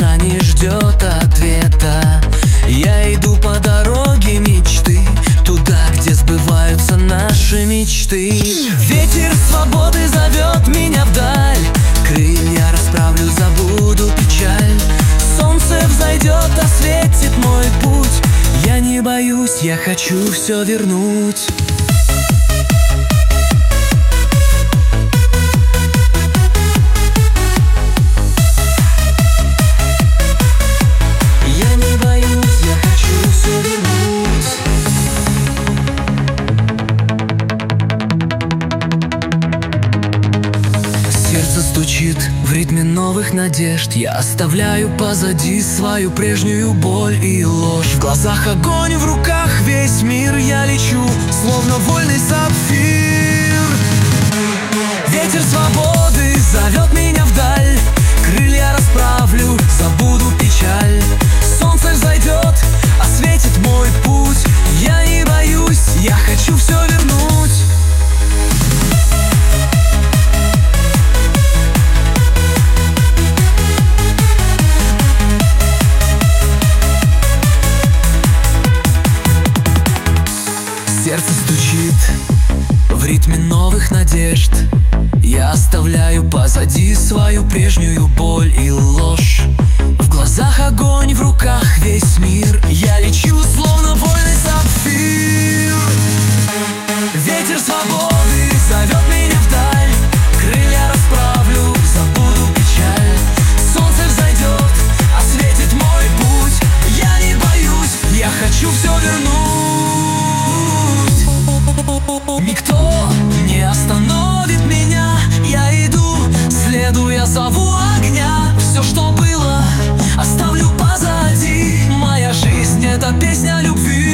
душа не ждет ответа. Я иду по дороге мечты, туда, где сбываются наши мечты. Ветер свободы зовет меня вдаль, крылья расправлю, забуду печаль. Солнце взойдет, осветит мой путь. Я не боюсь, я хочу все вернуть. Сердце стучит в ритме новых надежд. Я оставляю позади свою прежнюю боль и ложь. В глазах огонь, в руках весь мир. Я лечу, словно вольный сапфир. Ветер свободы зовет меня вдаль, крылья расправлю, забуду печаль. Солнце взойдет, осветит мой путь. Я не боюсь, я хочу все вернуть. Сердце стучит в ритме новых надежд. Я оставляю позади свою прежнюю боль и ложь. В глазах огонь, в руках весь мир. Я лечу, словно вольный сапфир. Ветер свободы зовет меня вдаль, крылья расправлю, забуду печаль. Солнце взойдет, осветит мой путь. Я не боюсь, я хочу все вернуть. Никто не остановит меня. Я иду, следуя зову огня. Все, что было, оставлю позади. Моя жизнь — это песня любви.